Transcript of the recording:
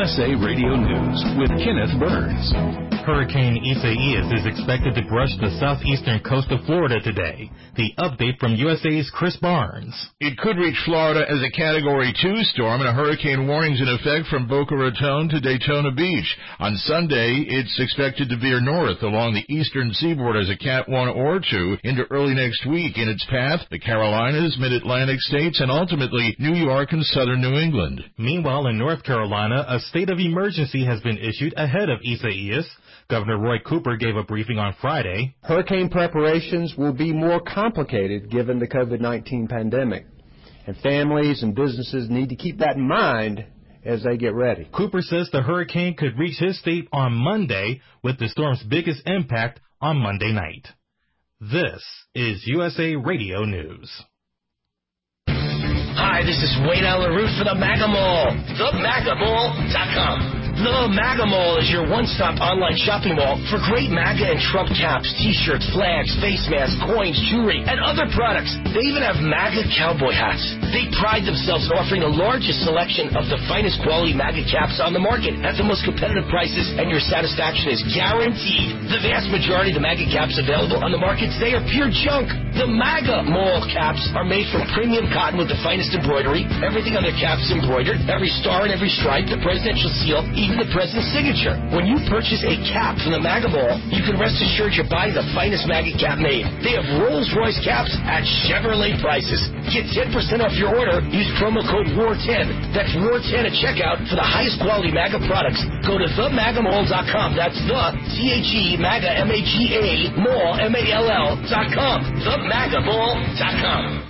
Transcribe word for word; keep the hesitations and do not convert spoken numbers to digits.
S A Radio News with Kenneth Burns. Hurricane Isaias is expected to brush the southeastern coast of Florida today. The update from U S A's Chris Barnes. It could reach Florida as a Category two storm, and a hurricane warning is in effect from Boca Raton to Daytona Beach. On Sunday, it's expected to veer north along the eastern seaboard as a Cat one or two into early next week. In its path, the Carolinas, Mid-Atlantic states, and ultimately New York and southern New England. Meanwhile, in North Carolina, a state of emergency has been issued ahead of Isaias. Governor Roy Cooper gave a briefing on Friday. Hurricane preparations will be more complicated given the COVID nineteen pandemic, and families and businesses need to keep that in mind as they get ready. Cooper says the hurricane could reach his state on Monday, with the storm's biggest impact on Monday night. This is U S A Radio News. Hi, this is Wayne Allen Root for the MAGA Mall, the maga mall dot com. The MAGA Mall is your one-stop online shopping mall for great MAGA and Trump caps, T-shirts, flags, face masks, coins, jewelry, and other products. They even have MAGA cowboy hats. They pride themselves in offering the largest selection of the finest quality MAGA caps on the market at the most competitive prices, and your satisfaction is guaranteed. The vast majority of the MAGA caps available on the market today are pure junk. The MAGA Mall caps are made from premium cotton with the finest embroidery. Everything on their caps is embroidered. Every star and every stripe, the presidential seal, even the president's signature. When you purchase a cap from the MAGA Mall, you can rest assured you're buying the finest MAGA cap made. They have Rolls-Royce caps at Chevrolet prices. Get ten percent off your order. Use promo code W A R ten. That's W A R ten at checkout for the highest quality MAGA products. Go to the maga mall dot com. That's the T H E MAGA M A G A Mall M A L L dot com. the maga mall dot com.